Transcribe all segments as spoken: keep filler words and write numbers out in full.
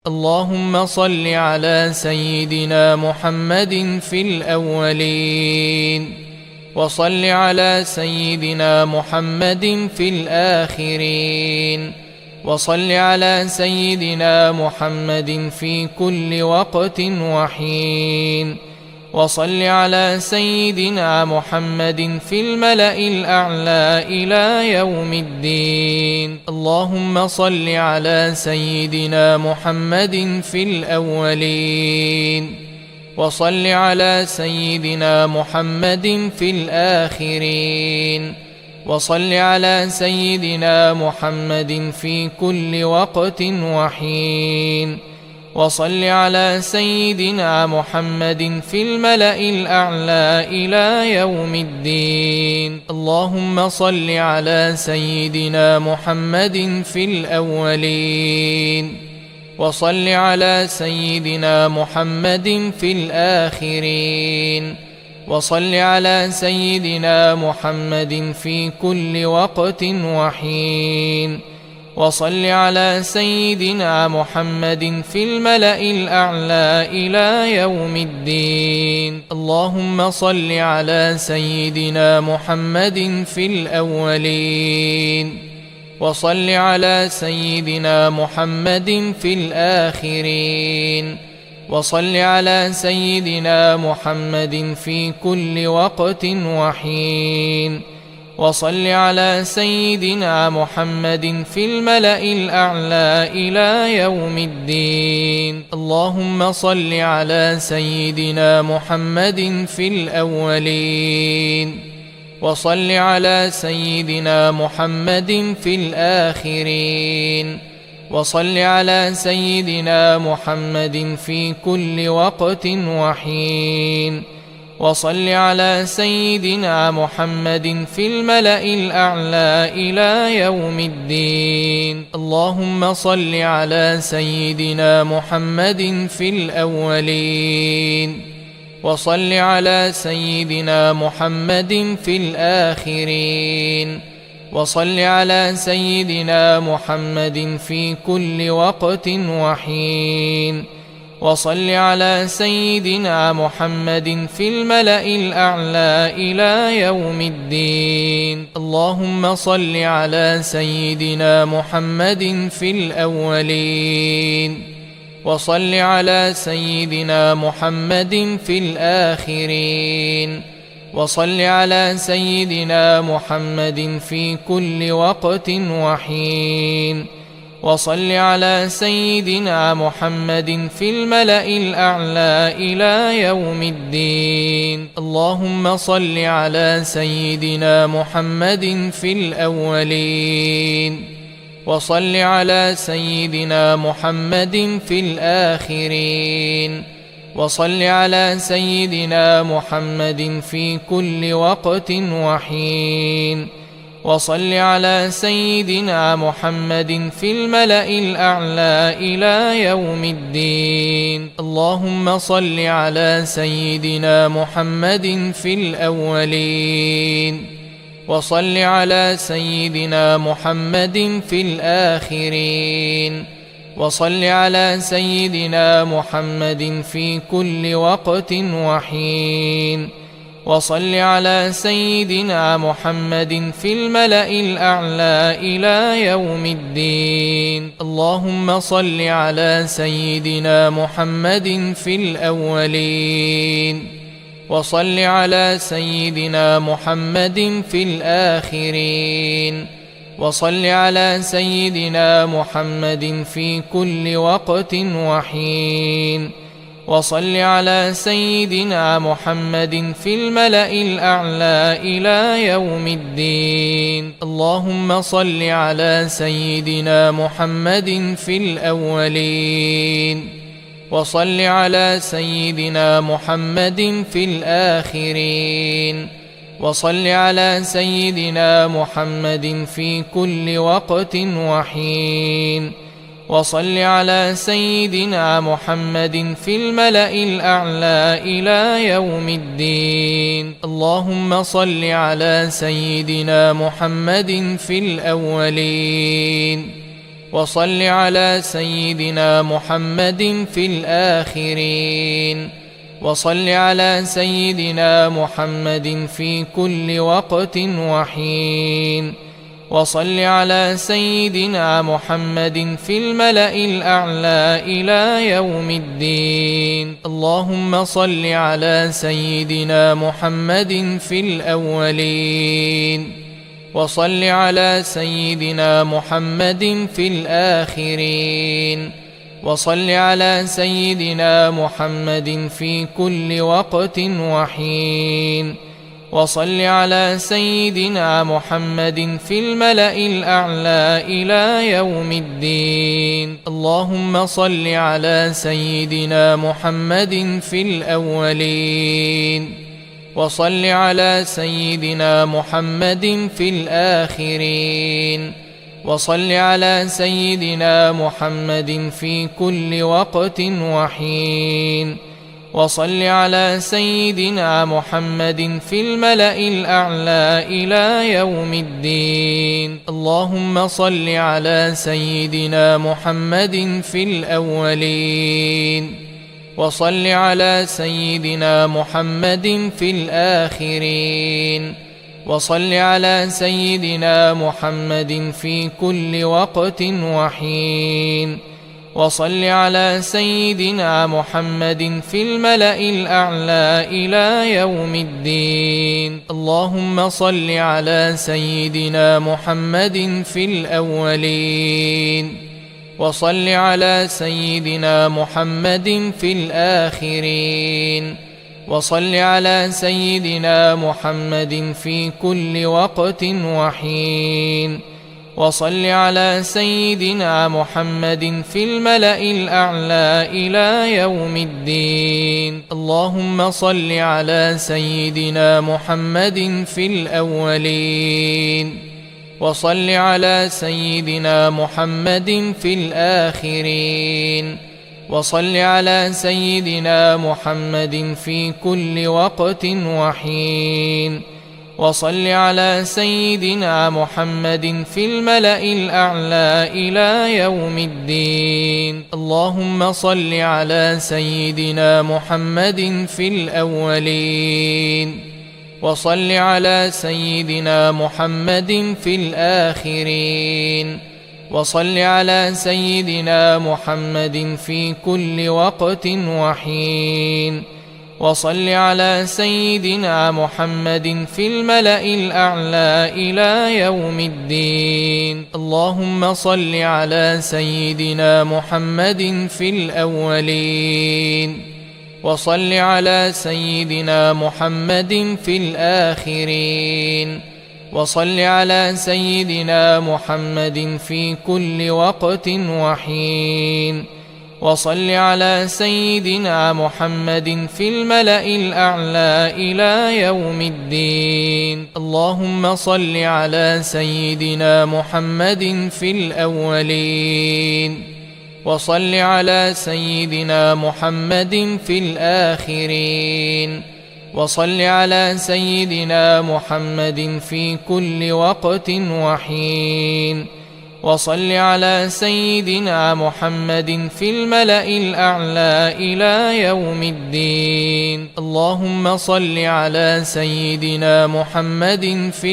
اللهم صل على سيدنا محمد في الأولين، وصل على سيدنا محمد في الآخرين، وصل على سيدنا محمد في كل وقت وحين، وصل على سيدنا محمد في الملأ الأعلى إلى يوم الدين. اللهم صل على سيدنا محمد في الأولين، وصل على سيدنا محمد في الآخرين، وصل على سيدنا محمد في كل وقت وحين، وصل على سيدنا محمد في الملأ الأعلى إلى يوم الدين. اللهم صل على سيدنا محمد في الأولين، وصل على سيدنا محمد في الآخرين، وصل على سيدنا محمد في كل وقت وحين، وصل على سيدنا محمد في الملأ الأعلى إلى يوم الدين. اللهم صل على سيدنا محمد في الأولين، وصل على سيدنا محمد في الآخرين، وصل على سيدنا محمد في كل وقت وحين، وصل على سيدنا محمد في الملأ الأعلى إلى يوم الدين. اللهم صل على سيدنا محمد في الأولين، وصل على سيدنا محمد في الآخرين، وصل على سيدنا محمد في كل وقت وحين، وصل على سيدنا محمد في الملأ الأعلى إلى يوم الدين. اللهم صل على سيدنا محمد في الأولين، وصل على سيدنا محمد في الآخرين، وصل على سيدنا محمد في كل وقت وحين، وصل على سيدنا محمد في الملأ الأعلى إلى يوم الدين. اللهم صل على سيدنا محمد في الأولين، وصل على سيدنا محمد في الآخرين، وصل على سيدنا محمد في كل وقت وحين، وصل على سيدنا محمد في الملأ الأعلى إلى يوم الدين. اللهم صل على سيدنا محمد في الأولين، وصل على سيدنا محمد في الآخرين، وصل على سيدنا محمد في كل وقت وحين، وصل على سيدنا محمد في الملأ الأعلى إلى يوم الدين. اللهم صل على سيدنا محمد في الأولين، وصل على سيدنا محمد في الآخرين، وصل على سيدنا محمد في كل وقت وحين، وصل على سيدنا محمد في الملأ الأعلى إلى يوم الدين. اللهم صل على سيدنا محمد في الأولين، وصل على سيدنا محمد في الآخرين، وصل على سيدنا محمد في كل وقت وحين، وصل على سيدنا محمد في الملأ الأعلى إلى يوم الدين. اللهم صل على سيدنا محمد في الأولين، وصل على سيدنا محمد في الآخرين، وصل على سيدنا محمد في كل وقت وحين، وصل على سيدنا محمد في الملأ الأعلى إلى يوم الدين. اللهم صل على سيدنا محمد في الأولين، وصل على سيدنا محمد في الآخرين وصل على سيدنا محمد في كل وقت وحين وصل على سيدنا محمد في الملأ الأعلى إلى يوم الدين. اللهم صل على سيدنا محمد في الأولين وصل على سيدنا محمد في الآخرين وصل على سيدنا محمد في كل وقت وحين وصل على سيدنا محمد في الملأ الأعلى إلى يوم الدين. اللهم صل على سيدنا محمد في الأولين وصل على سيدنا محمد في الآخرين وصل على سيدنا محمد في كل وقت وحين وصل على سيدنا محمد في الملأ الأعلى إلى يوم الدين. اللهم صل على سيدنا محمد في الأولين وصل على سيدنا محمد في الآخرين وصل على سيدنا محمد في كل وقت وحين وصل على سيدنا محمد في الملأ الأعلى إلى يوم الدين. اللهم صل على سيدنا محمد في الأولين وصل على سيدنا محمد في الآخرين وصل على سيدنا محمد في كل وقت وحين وصل على سيدنا محمد في الملأ الأعلى إلى يوم الدين. اللهم صل على سيدنا محمد في الأولين وصل على سيدنا محمد في الآخرين وصل على سيدنا محمد في كل وقت وحين وصل على سيدنا محمد في الملأ الأعلى إلى يوم الدين. اللهم صل على سيدنا محمد في الأولين وصل على سيدنا محمد في الآخرين وصل على سيدنا محمد في كل وقت وحين وصل على سيدنا محمد في الملأ الأعلى إلى يوم الدين. اللهم صل على سيدنا محمد في الأولين وصل على سيدنا محمد في الآخرين وصل على سيدنا محمد في كل وقت وحين وصل على سيدنا محمد في الملأ الأعلى إلى يوم الدين. اللهم صل على سيدنا محمد في الأولين وصل على سيدنا محمد في الآخرين وصل على سيدنا محمد في كل وقت وحين وصل على سيدنا محمد في الملأ الأعلى إلى يوم الدين. اللهم صل على سيدنا محمد في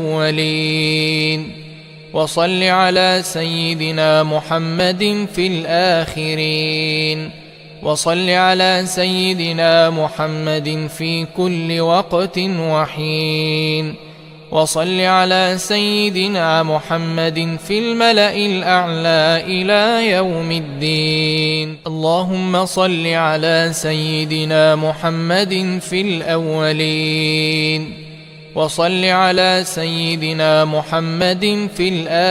الأولين وصل على سيدنا محمد في الآخرين وصل على سيدنا محمد في كل وقت وحين وصل على سيدنا محمد في الملأ الأعلى إلى يوم الدين. اللهم صل على سيدنا محمد في الأولين وصل على سيدنا محمد في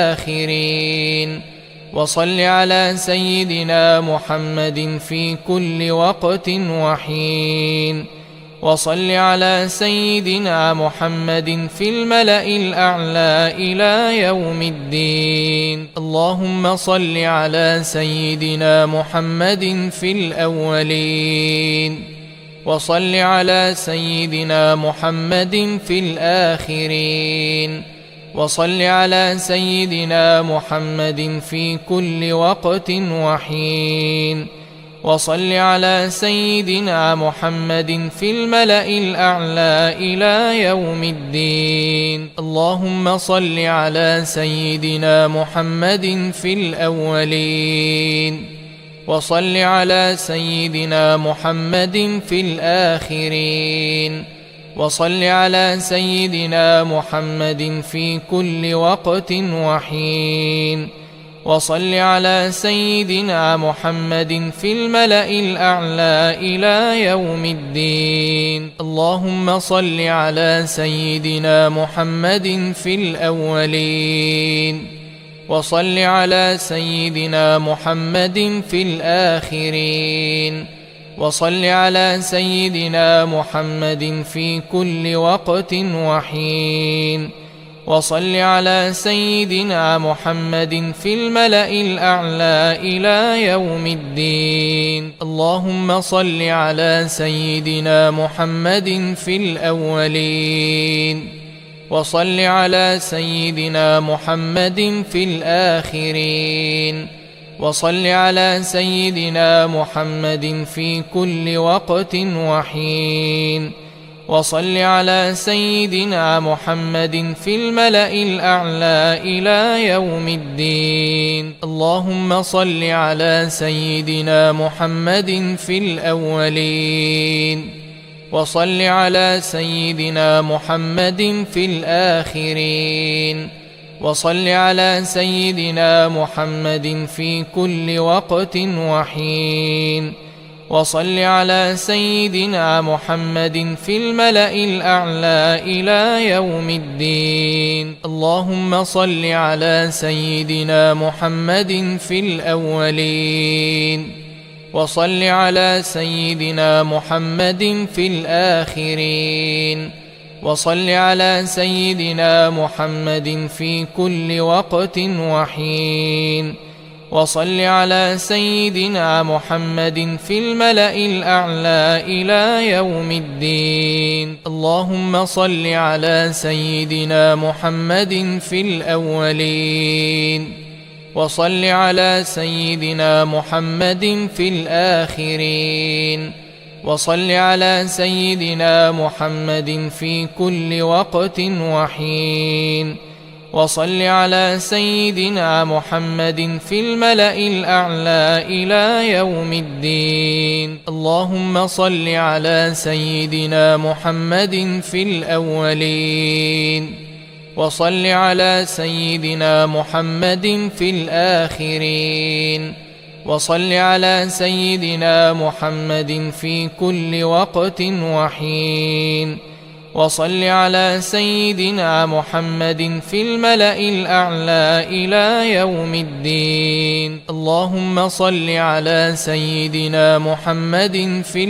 الآخرين وصل على سيدنا محمد في كل وقت وحين وصل على سيدنا محمد في الملأ الأعلى إلى يوم الدين. اللهم صل على سيدنا محمد في الأولين وصل على سيدنا محمد في الآخرين وصل على سيدنا محمد في كل وقت وحين وصل على سيدنا محمد في الملأ الأعلى إلى يوم الدين. اللهم صل على سيدنا محمد في الأولين وصل على سيدنا محمد في الآخرين وصل على سيدنا محمد في كل وقت وحين وصل على سيدنا محمد في الملأ الأعلى إلى يوم الدين. اللهم صل على سيدنا محمد في الأولين وصل على سيدنا محمد في الآخرين وصل على سيدنا محمد في كل وقت وحين وصل على سيدنا محمد في الملأ الأعلى إلى يوم الدين. اللهم صل على سيدنا محمد في الأولين وصل على سيدنا محمد في الآخرين وصل على سيدنا محمد في كل وقت وحين وصل على سيدنا محمد في الملأ الأعلى إلى يوم الدين. اللهم صل على سيدنا محمد في الأولين وصل على سيدنا محمد في الآخرين وصل على سيدنا محمد في كل وقت وحين وصل على سيدنا محمد في الملأ الأعلى إلى يوم الدين. اللهم صل على سيدنا محمد في الأولين وصل على سيدنا محمد في الآخرين وصل على سيدنا محمد في كل وقت وحين وصل على سيدنا محمد في الملأ الأعلى إلى يوم الدين. اللهم صل على سيدنا محمد في الأولين وصل على سيدنا محمد في الآخرين وصل على سيدنا محمد في كل وقت وحين وصل على سيدنا محمد في الملأ الأعلى إلى يوم الدين. اللهم صل على سيدنا محمد في الأولين وصل على سيدنا محمد في الآخرين وصل على سيدنا محمد في كل وقت وحين وصل على سيدنا محمد في الملأ الأعلى إلى يوم الدين. اللهم صل على سيدنا محمد في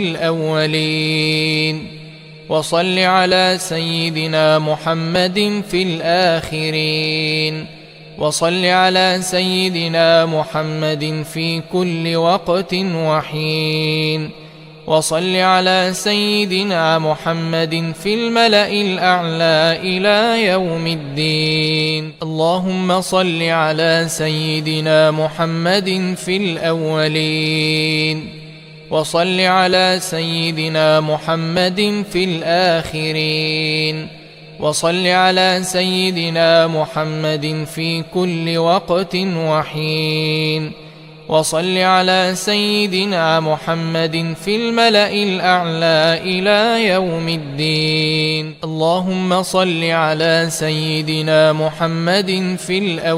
الأولين وصل على سيدنا محمد في الآخرين وصل على سيدنا محمد في كل وقت وحين وصل على سيدنا محمد في الملأ الأعلى إلى يوم الدين. اللهم صل على سيدنا محمد في الأولين وصل على سيدنا محمد في الآخرين وصل على سيدنا محمد في كل وقت وحين وصل على سيدنا محمد في الملأ الأعلى إلى يوم الدين. اللهم صل على سيدنا محمد في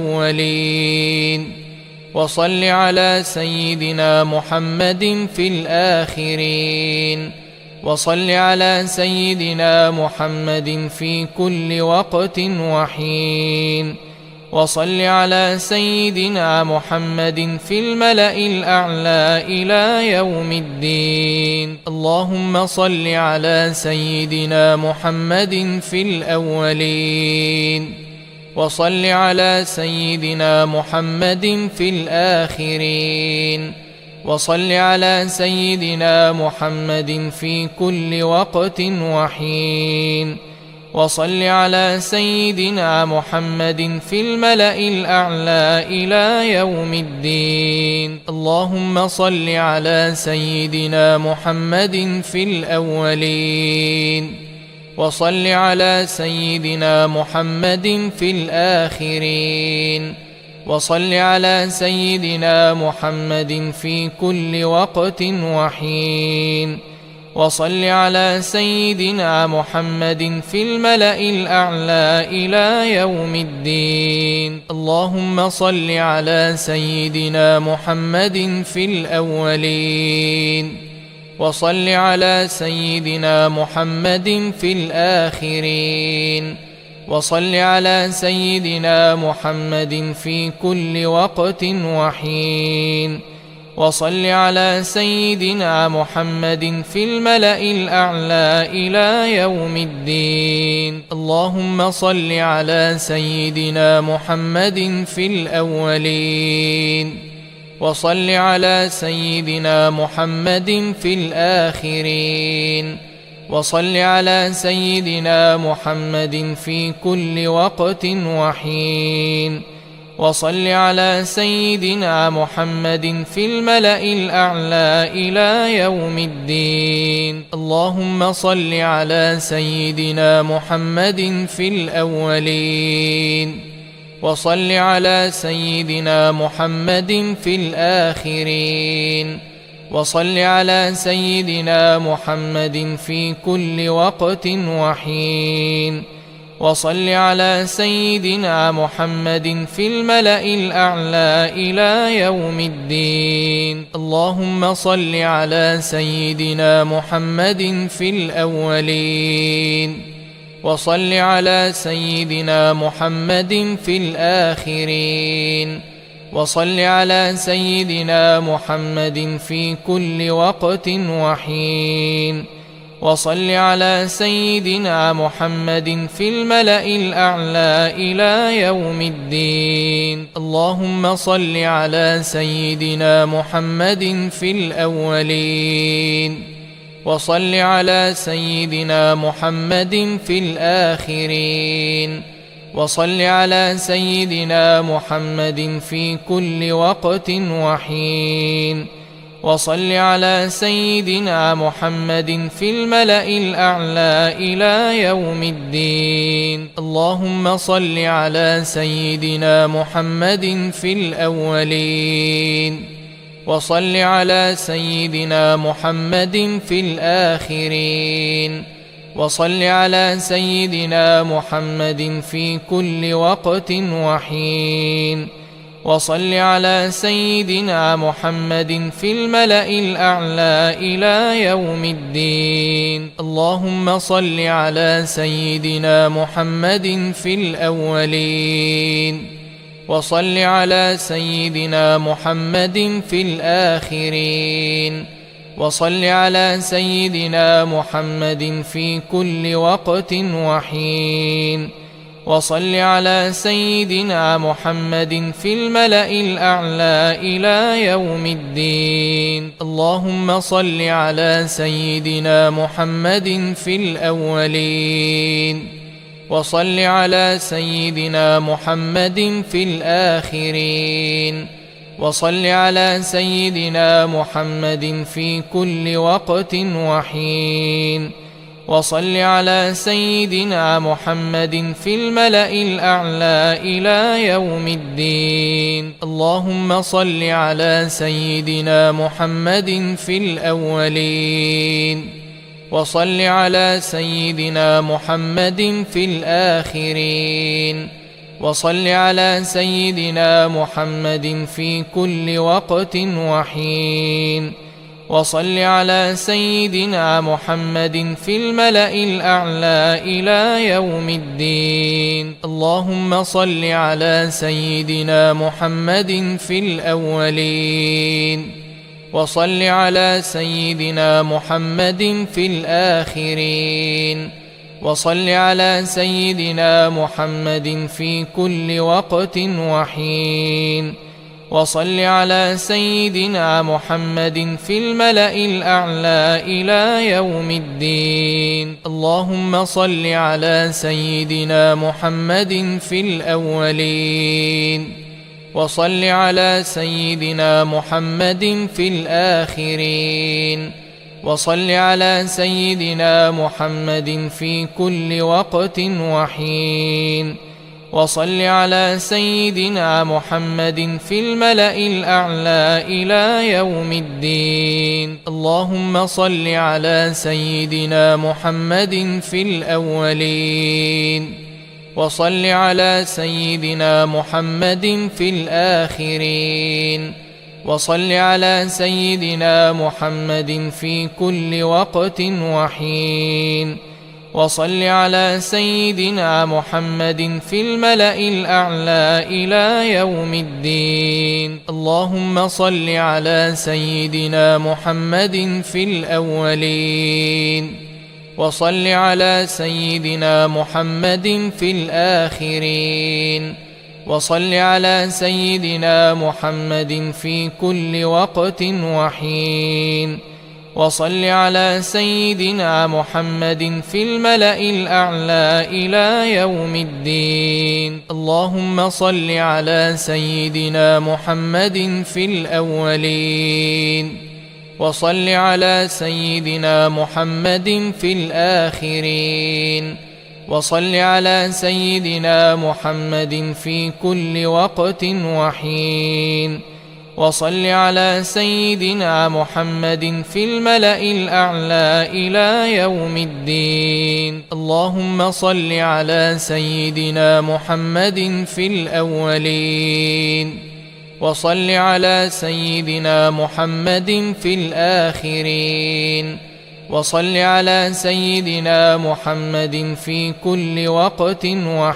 الأولين وصل على سيدنا محمد في الآخرين وصل على سيدنا محمد في كل وقت وحين وصل على سيدنا محمد في الملأ الأعلى إلى يوم الدين. اللهم صل على سيدنا محمد في الأولين وصل على سيدنا محمد في الآخرين وصل على سيدنا محمد في كل وقت وحين وصل على سيدنا محمد في الملأ الأعلى إلى يوم الدين. اللهم صل على سيدنا محمد في الأولين، وصل على سيدنا محمد في الآخرين، وصل على سيدنا محمد في كل وقت وحين، وصل على سيدنا محمد في الملأ الأعلى إلى يوم الدين. اللهم صل على سيدنا محمد في الأولين، وصل على سيدنا محمد في الآخرين، وصل على سيدنا محمد في كل وقت وحين، وصل على سيدنا محمد في الملأ الأعلى إلى يوم الدين. اللهم صل على سيدنا محمد في الأولين، وصل على سيدنا محمد في الآخرين، وصل على سيدنا محمد في كل وقت وحين، وصل على سيدنا محمد في الملأ الأعلى إلى يوم الدين. اللهم صل على سيدنا محمد في الأولين، وصل على سيدنا محمد في الآخرين، وصل على سيدنا محمد في كل وقت وحين، وصل على سيدنا محمد في الملأ الأعلى إلى يوم الدين. اللهم صل على سيدنا محمد في الأولين، وصل على سيدنا محمد في الآخرين، وصل على سيدنا محمد في كل وقت وحين، وصل على سيدنا محمد في الملأ الأعلى إلى يوم الدين. اللهم صل على سيدنا محمد في الأولين، وصل على سيدنا محمد في الآخرين، وصل على سيدنا محمد في كل وقت وحين، وصل على سيدنا محمد في الملأ الأعلى إلى يوم الدين. اللهم صل على سيدنا محمد في الأولين، وصل على سيدنا محمد في الآخرين، وصل على سيدنا محمد في كل وقت وحين، وصل على سيدنا محمد في الملأ الأعلى إلى يوم الدين. اللهم صل على سيدنا محمد في الأولين، وصل على سيدنا محمد في الآخرين، وصل على سيدنا محمد في كل وقت وحين، وصل على سيدنا محمد في الملأ الأعلى إلى يوم الدين. اللهم صل على سيدنا محمد في الأولين، وصل على سيدنا محمد في الآخرين، وصل على سيدنا محمد في كل وقت وحين، وصل على سيدنا محمد في الملأ الأعلى إلى يوم الدين. اللهم صل على سيدنا محمد في الأولين، وصل على سيدنا محمد في الآخرين، وصل على سيدنا محمد في كل وقت وحين، وصل على سيدنا محمد في الملأ الأعلى إلى يوم الدين. اللهم صل على سيدنا محمد في الأولين، وصل على سيدنا محمد في الآخرين، وصل على سيدنا محمد في كل وقت وحين، وصل على سيدنا محمد في الملأ الأعلى إلى يوم الدين. اللهم صل على سيدنا محمد في الأولين، وصل على سيدنا محمد في الآخرين، وصل على سيدنا محمد في كل وقت وحين، وصل على سيدنا محمد في الملأ الأعلى إلى يوم الدين. اللهم صل على سيدنا محمد في الأولين، وصل على سيدنا محمد في الآخرين، وصل على سيدنا محمد في كل وقت وحين، وصل على سيدنا محمد في الملأ الأعلى إلى يوم الدين. اللهم صل على سيدنا محمد في الأولين، وصل على سيدنا محمد في الآخرين، وصل على سيدنا محمد في كل وقت وحين، وصل على سيدنا محمد في الملأ الأعلى إلى يوم الدين. اللهم صل على سيدنا محمد في الأولين، وصل على سيدنا محمد في الآخرين، وصل على سيدنا محمد في كل وقت وحين، وصل على سيدنا محمد في الملأ الأعلى إلى يوم الدين. اللهم صل على سيدنا محمد في الأولين، وصل على سيدنا محمد في الآخرين، وصل على سيدنا محمد في كل وقت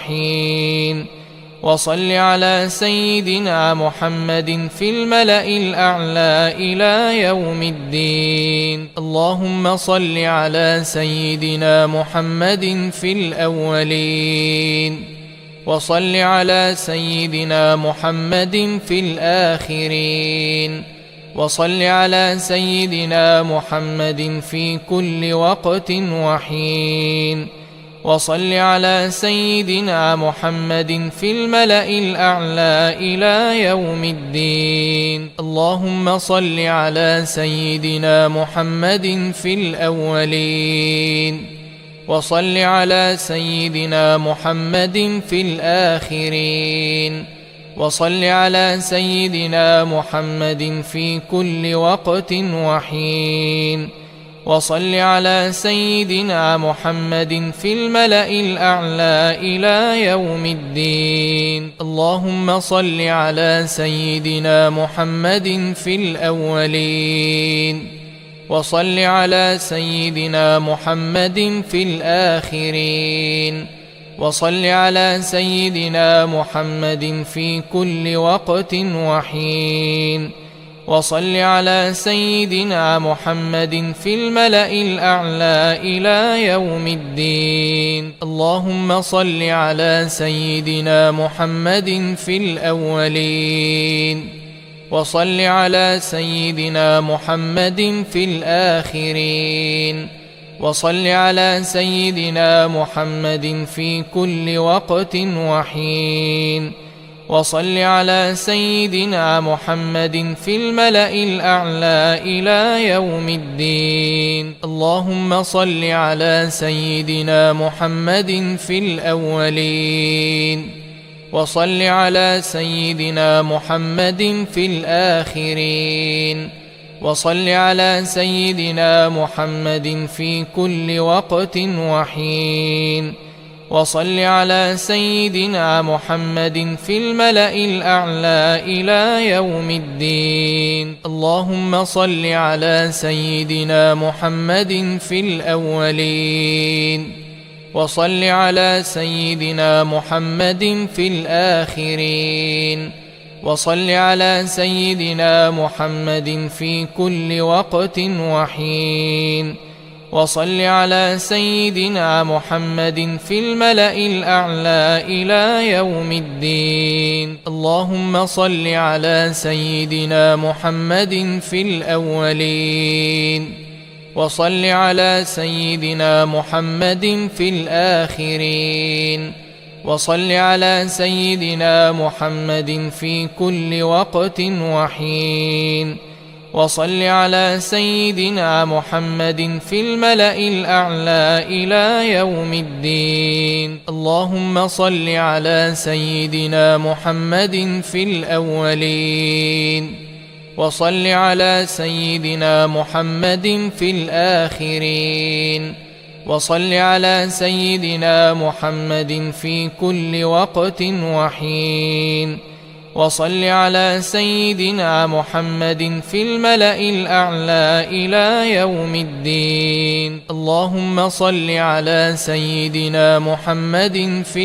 وحين، وصل على سيدنا محمد في الملأ الأعلى إلى يوم الدين. اللهم صل على سيدنا محمد في الأولين، وصل على سيدنا محمد في الآخرين، وصل على سيدنا محمد في كل وقت وحين، وصل على سيدنا محمد في الملأ الأعلى إلى يوم الدين. اللهم صل على سيدنا محمد في الأولين، وصل على سيدنا محمد في الآخرين، وصل على سيدنا محمد في كل وقت وحين، وصل على سيدنا محمد في الملأ الأعلى إلى يوم الدين. اللهم صل على سيدنا محمد في الأولين، وصل على سيدنا محمد في الآخرين، وصل على سيدنا محمد في كل وقت وحين، وصل على سيدنا محمد في الملأ الأعلى إلى يوم الدين. اللهم صل على سيدنا محمد في الأولين، وصل على سيدنا محمد في الآخرين، وصل على سيدنا محمد في كل وقت وحين، وصل على سيدنا محمد في الملأ الأعلى إلى يوم الدين. اللهم صل على سيدنا محمد في الأولين، وصل على سيدنا محمد في الآخرين، وصل على سيدنا محمد في كل وقت وحين، وصل على سيدنا محمد في الملأ الأعلى إلى يوم الدين. اللهم صل على سيدنا محمد في الأولين، وصل على سيدنا محمد في الآخرين، وصل على سيدنا محمد في كل وقت وحين، وصل على سيدنا محمد في الملأ الأعلى إلى يوم الدين. اللهم صل على سيدنا محمد في الأولين، وصل على سيدنا محمد في الآخرين، وصل على سيدنا محمد في كل وقت وحين، وصل على سيدنا محمد في الملأ الأعلى إلى يوم الدين. اللهم صل على سيدنا محمد في الأولين، وصل على سيدنا محمد في الآخرين، وصل على سيدنا محمد في كل وقت وحين، وصل على سيدنا محمد في الملأ الأعلى إلى يوم الدين. اللهم صل على سيدنا محمد في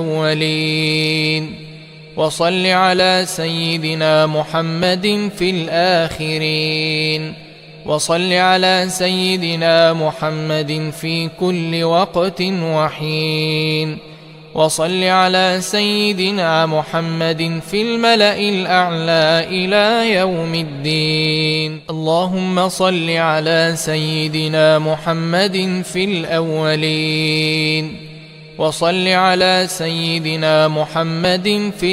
الأولين، وصل على سيدنا محمد في الآخرين، وصل على سيدنا محمد في كل وقت وحين، وصل على سيدنا محمد في الملأ الأعلى إلى يوم الدين. اللهم صل على سيدنا محمد في الأولين، وصل على سيدنا محمد في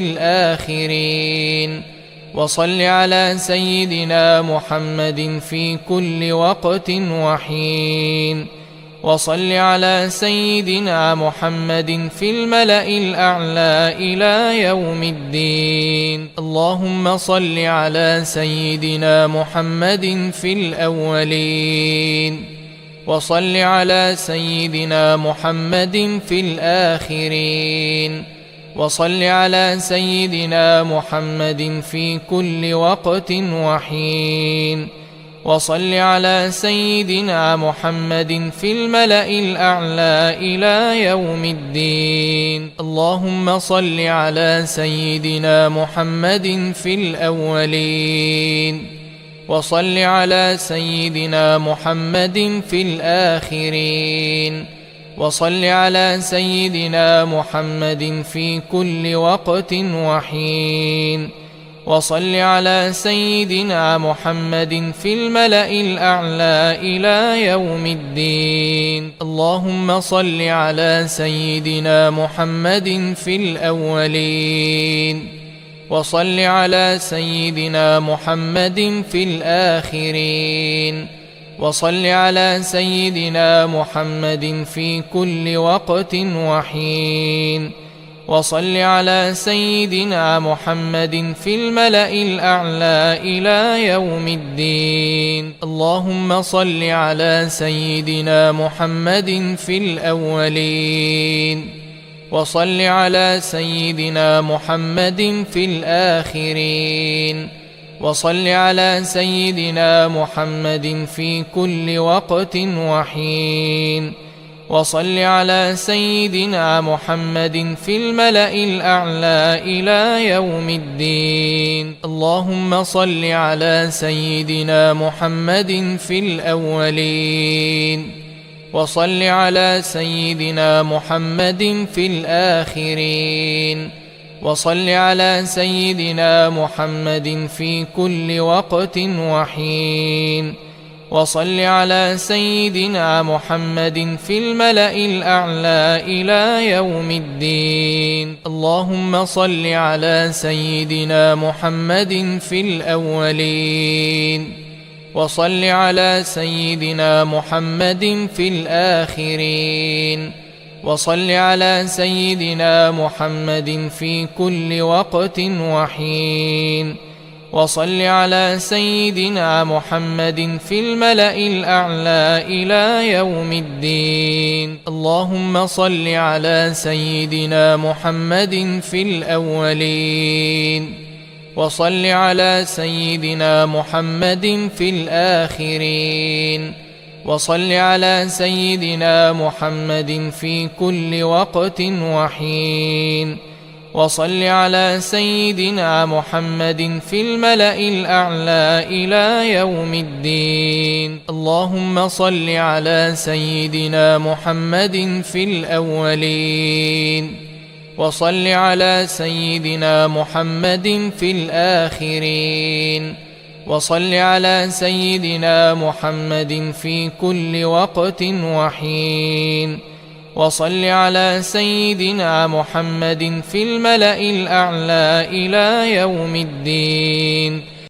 الآخرين، وصل على سيدنا محمد في كل وقت وحين، وصل على سيدنا محمد في الملأ الأعلى إلى يوم الدين. اللهم صل على سيدنا محمد في الأولين، وصل على سيدنا محمد في الآخرين، وصل على سيدنا محمد في كل وقت وحين، وصل على سيدنا محمد في الملأ الأعلى إلى يوم الدين. اللهم صل على سيدنا محمد في الأولين، وصل على سيدنا محمد في الآخرين، وصل على سيدنا محمد في كل وقت وحين، وصل على سيدنا محمد في الملأ الأعلى إلى يوم الدين. اللهم صل على سيدنا محمد في الأولين، وصل على سيدنا محمد في الآخرين، وصل على سيدنا محمد في كل وقت وحين، وصل على سيدنا محمد في الملأ الأعلى إلى يوم الدين. اللهم صل على سيدنا محمد في الأولين، وصل على سيدنا محمد في الآخرين، وصل على سيدنا محمد في كل وقت وحين، وصل على سيدنا محمد في الملأ الأعلى إلى يوم الدين. اللهم صل على سيدنا محمد في الأولين، وصل على سيدنا محمد في الآخرين، وصل على سيدنا محمد في كل وقت وحين، وصل على سيدنا محمد في الملأ الأعلى إلى يوم الدين. اللهم صل على سيدنا محمد في الأولين، وصل على سيدنا محمد في الآخرين، وصل على سيدنا محمد في كل وقت وحين، وصل على سيدنا محمد في الملأ الأعلى إلى يوم الدين. اللهم صل على سيدنا محمد في الأولين، وصل على سيدنا محمد في الآخرين، وصل على سيدنا محمد في كل وقت وحين، وصل على سيدنا محمد في الملأ الأعلى إلى يوم الدين. اللهم صل على سيدنا محمد في الأولين، وصل على سيدنا محمد في الآخرين، وصل على سيدنا محمد في كل وقت وحين، وصل على سيدنا محمد في الملأ الأعلى إلى يوم الدين.